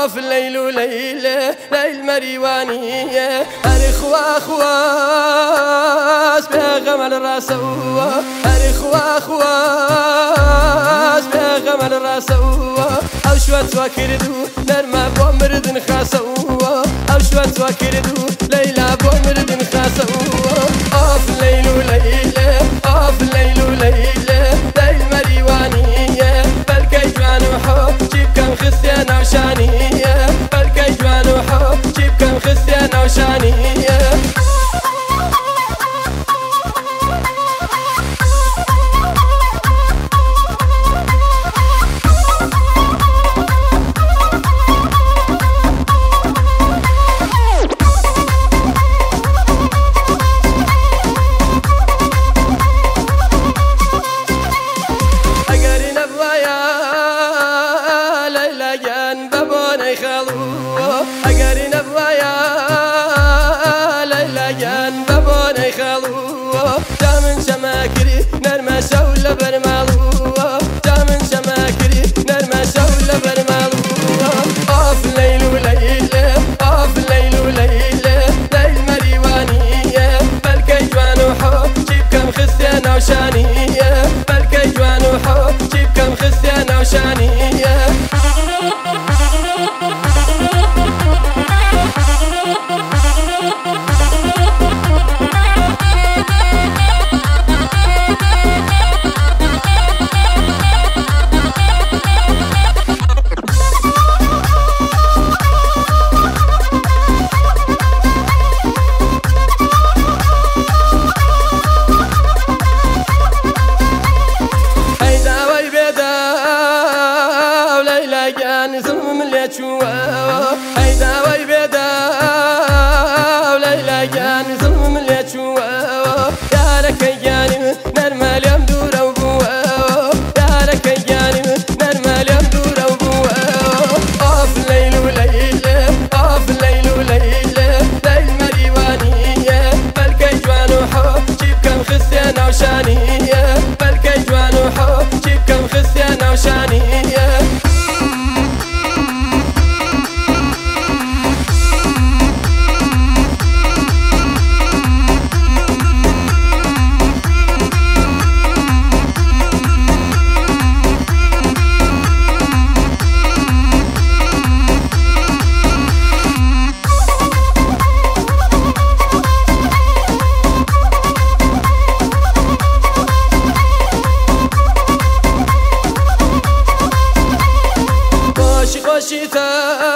في الليل وليلة ليل مريوانية أرخوا خواس بغمل راسوا أرخوا خواس بغمل راسوا أو شوت وكردو نرمى بومردن خاسوا أو شوت وكردو ليلى بومردن خاسوا في الليل وليلة في الليل وليلة ليل مريوانية بلكي جوان وحب جيب كم خسيانة وشانية بلكي جوان وحب جيب كم خسيانة وشانية أجري نبوايا ليلى جان بابوني خلوه جامن شماكري نرمى شولة برمالو جامن شماكري نرمى شولة برمالو في الليل وليلة في الليل وليلة ليل مريوانية بلكي جوان وحب جيب كم خسيانة وشانية بلكي جوان وحب جيب كم خسيانة وشانية هيدا ويبدا وليلى جان ظلم اللي تشوى يا لك جانب نرمى اليوم دورة وبوا يا لك جانب نرمى اليوم دورة وبوا في الليل وليلة في الليل وليلة ليل مريوانية بلكي جوان وحب جيب كم خسيانة وشانية بلكي جوان وحب جيب كم خسيانة وشانية خوشيتا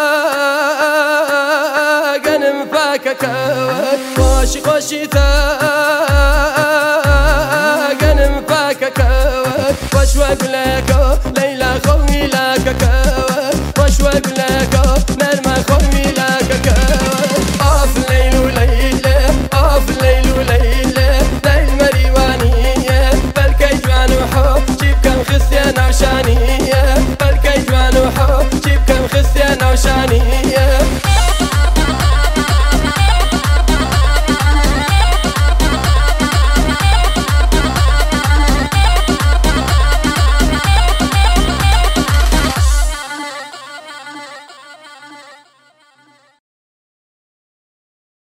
قنم فاككوت واشي خوشيتا قنم فاككوت واشواق لكو